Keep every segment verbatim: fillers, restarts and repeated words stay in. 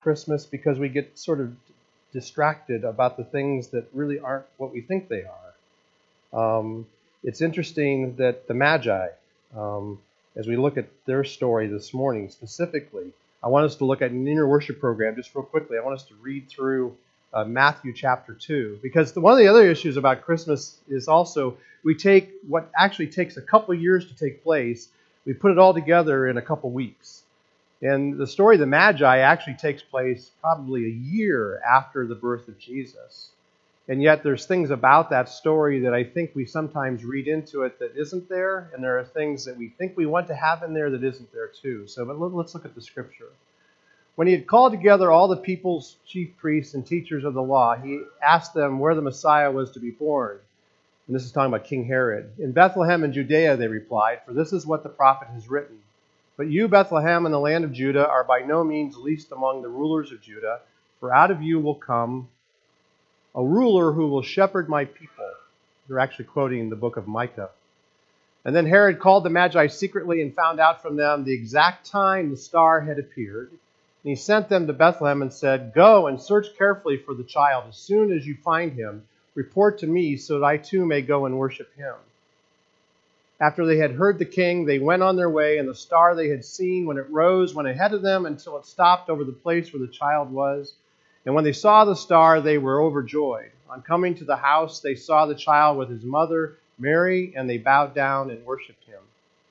Christmas because we get sort of distracted about the things that really aren't what we think they are. Um, it's interesting that the Magi, um, as we look at their story this morning specifically, I want us to look at in your worship program just real quickly. I want us to read through uh, Matthew chapter two, because the, one of the other issues about Christmas is also we take what actually takes a couple years to take place, we put it all together in a couple weeks. And the story of the Magi actually takes place probably a year after the birth of Jesus. And yet there's things about that story that I think we sometimes read into it that isn't there, and there are things that we think we want to have in there that isn't there too. So but let's look at the scripture. When he had called together all the people's chief priests and teachers of the law, he asked them where the Messiah was to be born. And this is talking about King Herod. In Bethlehem in Judea, they replied, for this is what the prophet has written. But you, Bethlehem, in the land of Judah, are by no means least among the rulers of Judah, for out of you will come a ruler who will shepherd my people. They're actually quoting the book of Micah. And then Herod called the Magi secretly and found out from them the exact time the star had appeared. And he sent them to Bethlehem and said, go and search carefully for the child. As soon as you find him, report to me so that I too may go and worship him. After they had heard the king, they went on their way, and the star they had seen when it rose went ahead of them until it stopped over the place where the child was. And when they saw the star, they were overjoyed. On coming to the house, they saw the child with his mother, Mary, and they bowed down and worshipped him.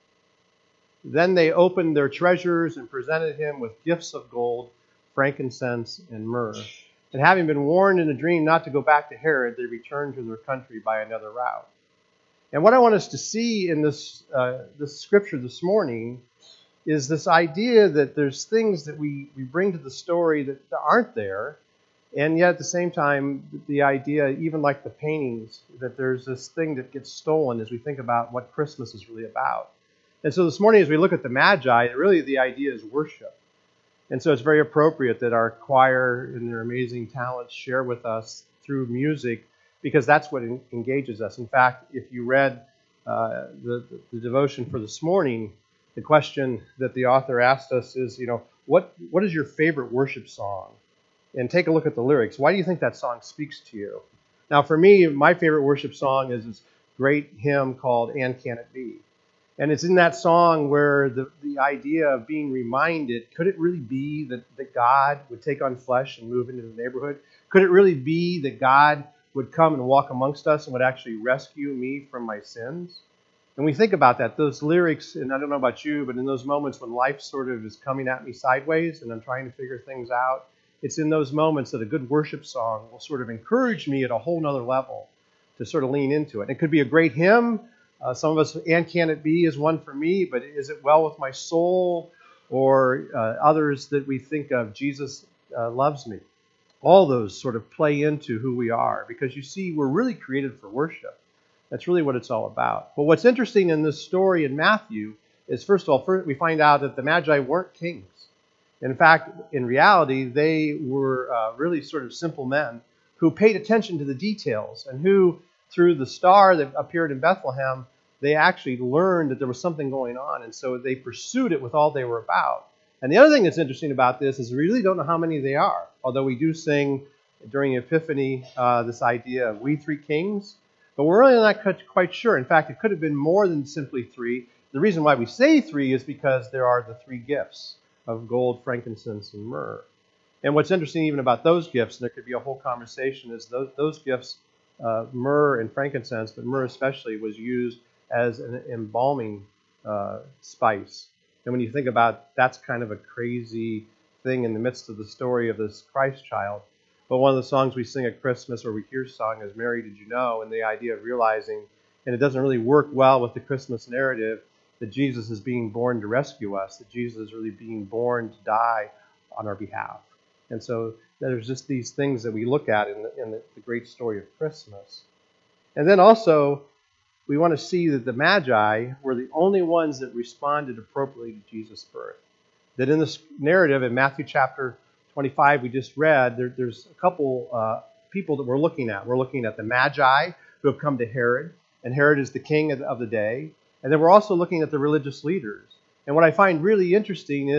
Then they opened their treasures and presented him with gifts of gold, frankincense, and myrrh. And having been warned in a dream not to go back to Herod, they returned to their country by another route. And what I want us to see in this, uh, this scripture this morning is this idea that there's things that we, we bring to the story that aren't there, and yet at the same time, the idea, even like the paintings, that there's this thing that gets stolen as we think about what Christmas is really about. And so this morning as we look at the Magi, really the idea is worship. And so it's very appropriate that our choir and their amazing talents share with us through music, because that's what engages us. In fact, if you read uh, the, the devotion for this morning, the question that the author asked us is, you know, what what is your favorite worship song? And take a look at the lyrics. Why do you think that song speaks to you? Now, for me, my favorite worship song is this great hymn called And Can It Be? And it's in that song where the, the idea of being reminded, could it really be that, that God would take on flesh and move into the neighborhood? Could it really be that God would come and walk amongst us and would actually rescue me from my sins? And we think about that, those lyrics, and I don't know about you, but in those moments when life sort of is coming at me sideways and I'm trying to figure things out, it's in those moments that a good worship song will sort of encourage me at a whole nother level to sort of lean into it. It could be a great hymn. Uh, some of us, And Can It Be is one for me, but is it well with my soul? Or uh, others that we think of, Jesus uh, loves me. All those sort of play into who we are, because you see, we're really created for worship. That's really what it's all about. But what's interesting in this story in Matthew is, first of all, first we find out that the Magi weren't kings. In fact, in reality, they were uh, really sort of simple men who paid attention to the details and who, through the star that appeared in Bethlehem, they actually learned that there was something going on. And so they pursued it with all they were about. And the other thing that's interesting about this is we really don't know how many they are, although we do sing during Epiphany uh, this idea of we three kings. But we're really not quite sure. In fact, it could have been more than simply three. The reason why we say three is because there are the three gifts of gold, frankincense, and myrrh. And what's interesting even about those gifts, and there could be a whole conversation, is those, those gifts, uh, myrrh and frankincense, but myrrh especially, was used as an embalming uh, spice. And when you think about, that's kind of a crazy thing in the midst of the story of this Christ child. But one of the songs we sing at Christmas, or we hear sung, is Mary, Did You Know? And the idea of realizing, and it doesn't really work well with the Christmas narrative, that Jesus is being born to rescue us, that Jesus is really being born to die on our behalf. And so there's just these things that we look at in the, in the, the great story of Christmas. And then also, we want to see that the Magi were the only ones that responded appropriately to Jesus' birth. That in this narrative in Matthew chapter twenty-five we just read, there, there's a couple uh, people that we're looking at. We're looking at the Magi who have come to Herod, and Herod is the king of the day. And then we're also looking at the religious leaders. And what I find really interesting is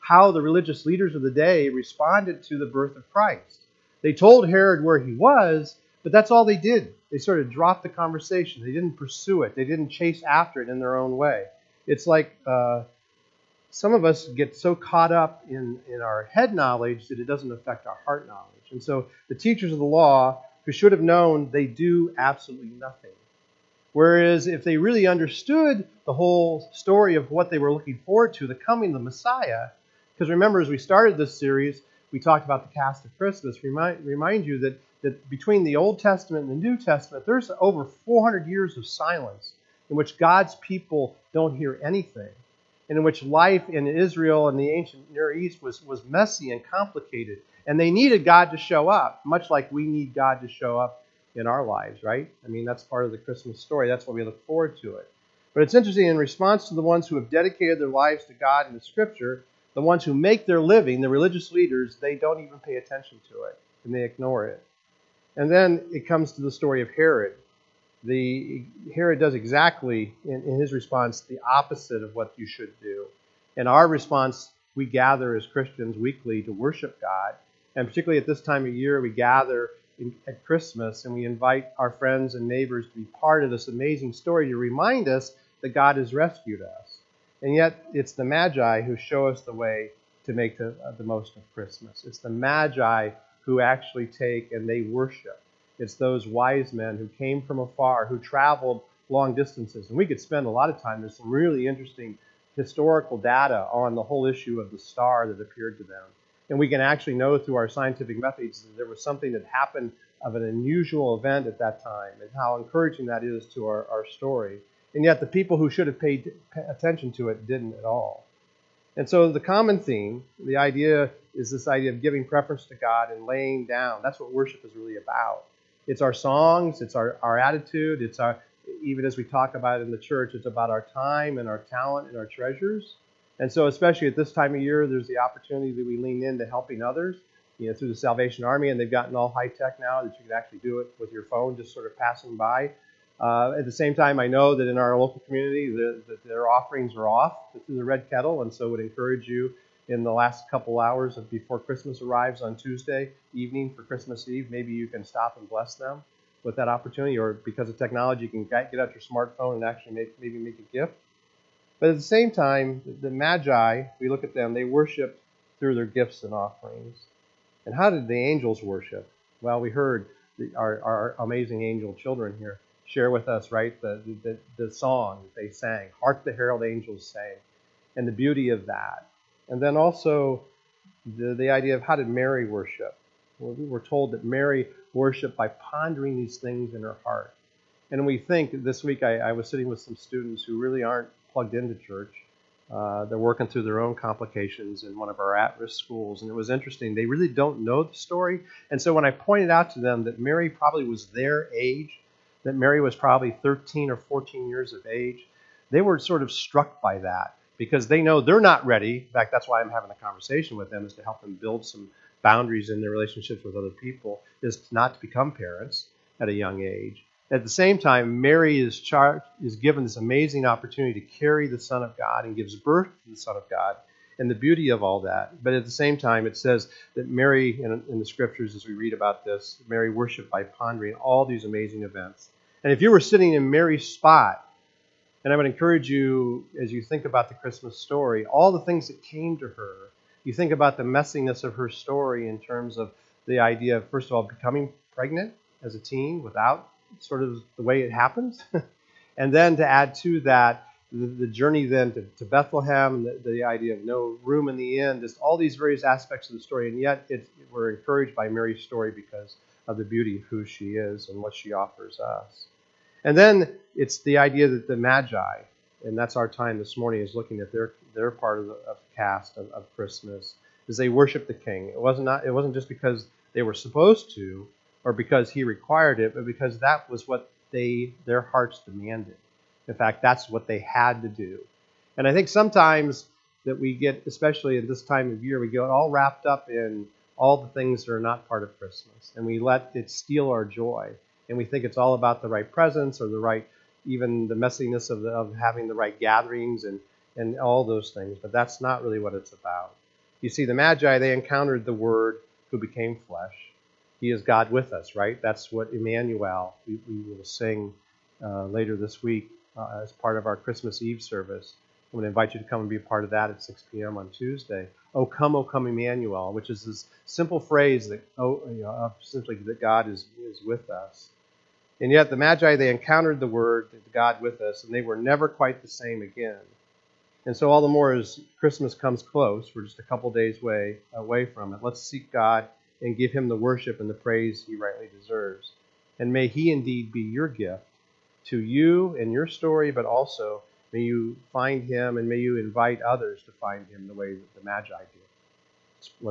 how the religious leaders of the day responded to the birth of Christ. They told Herod where he was, but that's all they did. They sort of dropped the conversation. They didn't pursue it. They didn't chase after it in their own way. It's like uh, some of us get so caught up in, in our head knowledge that it doesn't affect our heart knowledge. And so the teachers of the law, who should have known, they do absolutely nothing. Whereas if they really understood the whole story of what they were looking forward to, the coming of the Messiah, because remember, as we started this series, we talked about the cast of Christmas. Remind, remind you that, that between the Old Testament and the New Testament, there's over four hundred years of silence in which God's people don't hear anything, and in which life in Israel and the ancient Near East was, was messy and complicated. And they needed God to show up, much like we need God to show up in our lives, right? I mean, that's part of the Christmas story. That's why we look forward to it. But it's interesting, in response to the ones who have dedicated their lives to God and the Scripture, the ones who make their living, the religious leaders, they don't even pay attention to it, and they ignore it. And then it comes to the story of Herod. The Herod does exactly, in, in his response, the opposite of what you should do. In our response, we gather as Christians weekly to worship God. And particularly at this time of year, we gather in, at Christmas, and we invite our friends and neighbors to be part of this amazing story to remind us that God has rescued us. And yet, it's the Magi who show us the way to make the, uh, the most of Christmas. It's the Magi who actually take and they worship. It's those wise men who came from afar, who traveled long distances. And we could spend a lot of time. There's some really interesting historical data on the whole issue of the star that appeared to them. And we can actually know through our scientific methods that there was something that happened of an unusual event at that time, and how encouraging that is to our, our story. And yet the people who should have paid attention to it didn't at all. And so the common theme, the idea is this idea of giving preference to God and laying down. That's what worship is really about. It's our songs, it's our, our attitude, it's our, even as we talk about it in the church, it's about our time and our talent and our treasures. And so especially at this time of year, there's the opportunity that we lean into helping others, you know, through the Salvation Army, and they've gotten all high tech now that you can actually do it with your phone, just sort of passing by. Uh, at the same time, I know that in our local community, the, the, their offerings are off through the Red Kettle, and so would encourage you in the last couple hours of before Christmas arrives on Tuesday evening for Christmas Eve, maybe you can stop and bless them with that opportunity, or because of technology, you can get out your smartphone and actually make, maybe make a gift. But at the same time, the Magi, we look at them, they worshiped through their gifts and offerings. And how did the angels worship? Well, we heard the, our, our amazing angel children here share with us, right, the, the, the song that they sang, Hark the Herald Angels Sang, and the beauty of that. And then also the, the idea of how did Mary worship? Well, we were told that Mary worshiped by pondering these things in her heart. And we think, this week I, I was sitting with some students who really aren't plugged into church. Uh, they're working through their own complications in one of our at-risk schools. And it was interesting. They really don't know the story. And so when I pointed out to them that Mary probably was their age, that Mary was probably thirteen or fourteen years of age, they were sort of struck by that because they know they're not ready. In fact, that's why I'm having a conversation with them, is to help them build some boundaries in their relationships with other people, is not to become parents at a young age. At the same time, Mary is charged, is given this amazing opportunity to carry the Son of God and gives birth to the Son of God, and the beauty of all that. But at the same time, it says that Mary, in, in the Scriptures, as we read about this, Mary worshiped by pondering all these amazing events. And if you were sitting in Mary's spot, and I would encourage you, as you think about the Christmas story, all the things that came to her, you think about the messiness of her story in terms of the idea of, first of all, becoming pregnant as a teen without sort of the way it happens. And then to add to that, the, the journey then to, to Bethlehem, the, the idea of no room in the inn, just all these various aspects of the story. And yet it's, we're encouraged by Mary's story because of the beauty of who she is and what she offers us. And then it's the idea that the Magi, and that's our time this morning, is looking at their their part of the, of the cast of, of Christmas, is they worship the King. It wasn't not, it wasn't just because they were supposed to, or because he required it, but because that was what they their hearts demanded. In fact, that's what they had to do. And I think sometimes that we get, especially at this time of year, we get all wrapped up in all the things that are not part of Christmas, and we let it steal our joy. And we think it's all about the right presents or the right, even the messiness of, the, of having the right gatherings and, and all those things. But that's not really what it's about. You see, the Magi, they encountered the Word who became flesh. He is God with us, right? That's what Emmanuel, we, we will sing uh, later this week uh, as part of our Christmas Eve service. I'm going to invite you to come and be a part of that at six p.m. on Tuesday. "O come, O come, Emmanuel," which is this simple phrase that, oh, you know, simply that God is, is with us. And yet the Magi, they encountered the Word, God with us, and they were never quite the same again. And so all the more as Christmas comes close, we're just a couple days away, away from it, let's seek God and give him the worship and the praise he rightly deserves. And may he indeed be your gift to you and your story, but also may you find him and may you invite others to find him the way that the Magi did.